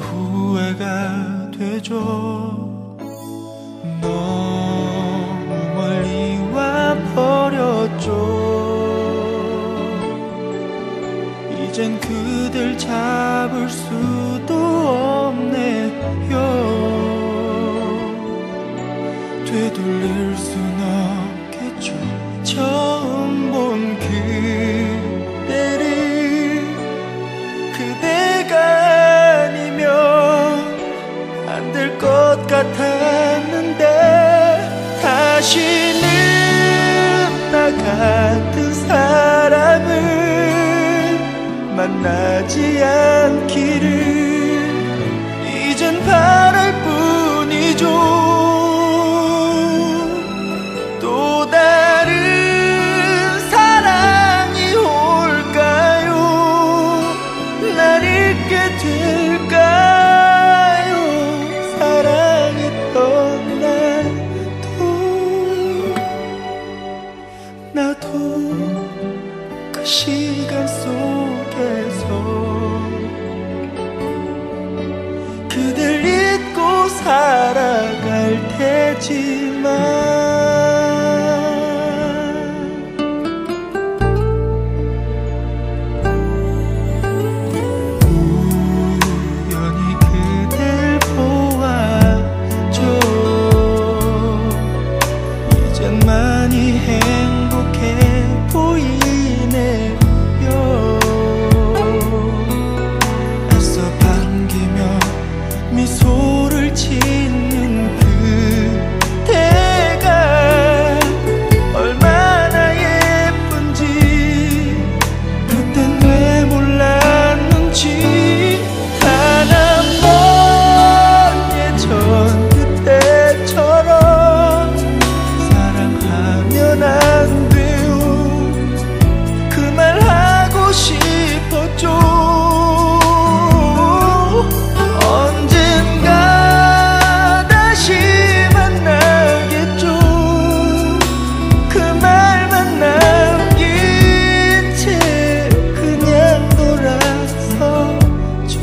후회가 되죠. 너무 멀리 와 버렸죠. 이젠 그댈 잡을 수도 없네요. 되돌릴 순 없겠죠. 처음 본 그대를 그대가 아니면 안 될 것 같았는데 다시는 나 같은 사람을 만나지 않기를 이젠 바랄 뿐이죠. 또 다른 사랑이 올까요? 날 잊게 될까요? 사랑했던 나도 그 시간 속에서 그댈 잊고 살아갈 테지만 우연히 그댈 보았죠. 이젠 많이 행복해 보이네요. 애써 반기며 미소를 짓는 그대가 얼마나 예쁜지 그땐 왜 몰랐는지. 단 한 번 예전 그때처럼 사랑하면 안 돼요. 그 말 하고 싶었죠. 언젠가 다시 만나겠죠. 그 말만 남긴 채 그냥 돌아서죠.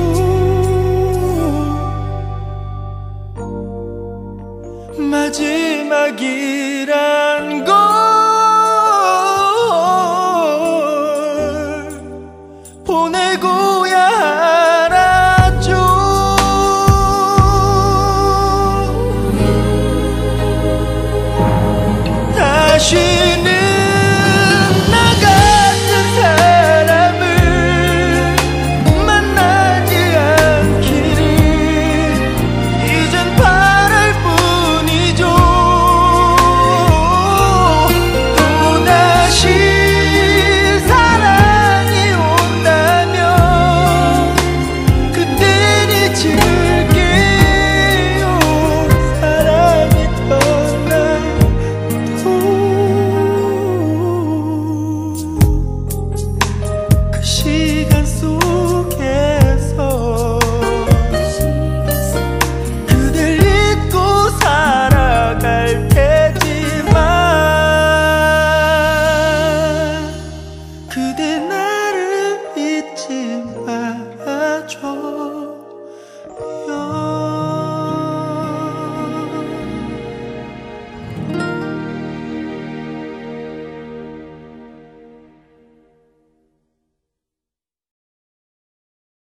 마지막이라